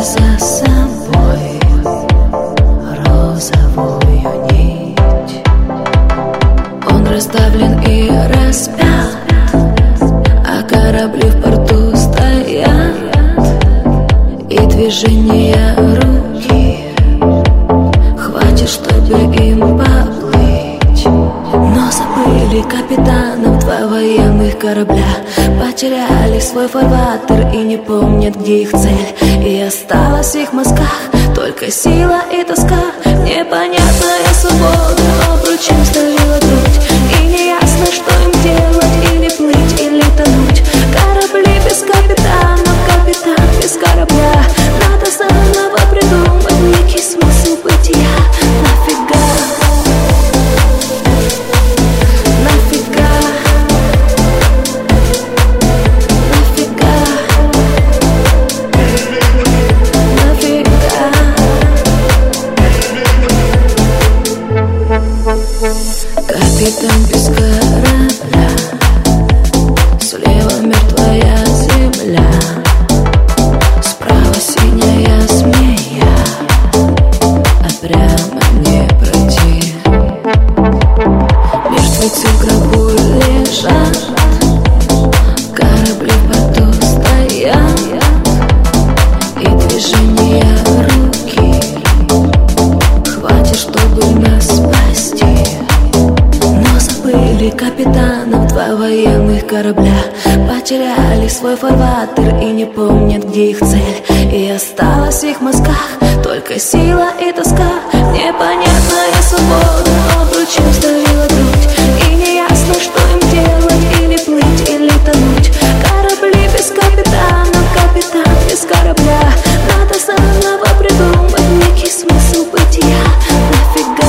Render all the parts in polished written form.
за собой розовую нить. Он расставлен и распят, а корабли в порту стоят, и движения руки хватит, чтобы им поплыть. Но забыли капитанов два военных корабля, потеряли свой фарватер и не помнят, где их цель. И осталась в их мозгах только сила и тоска. Непонятная свобода обручем сдавила грудь, и неясно, что им делать: или плыть, или тонуть. Корабли без капитанов, капитан без корабля. Надо заново придумать некий смысл бытия. Нафига? Нафига? Нафига? Нафига? Капитан без корабля, слева мертвая земля, справа синяя змея, а прямо не пройти. Мертвецы в гробу лежат, корабли в порту стоят, и движения руки хватит, чтобы нас спасти. Но забыли капитанов два военных корабля, потеряли свой фарватер и не помнят, где их цель. И осталась в их мозгах только сила и тоска. Непонятная свобода обручем сдавила грудь, и неясно, что им делать: или плыть, или тонуть. Корабли без капитанов, капитан без корабля. Надо заново придумать некий смысл бытия. Нафига?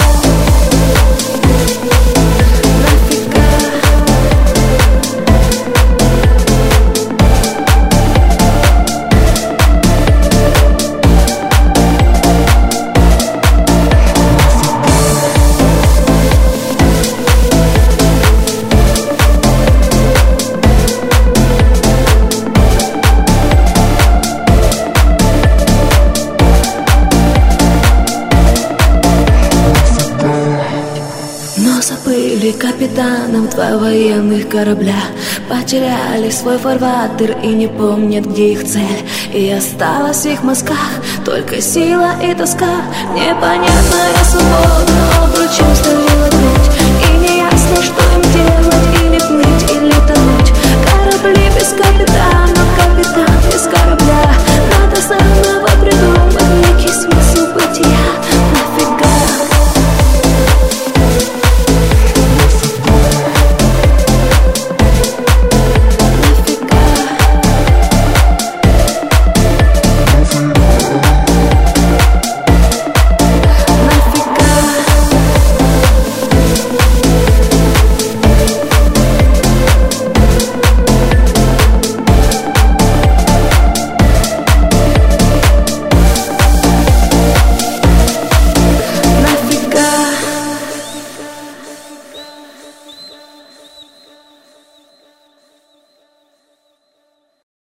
Но забыли капитанов два военных корабля, потеряли свой фарватер и не помнят, где их цель. И осталась в их мозгах только сила и тоска. Непонятная свобода обручем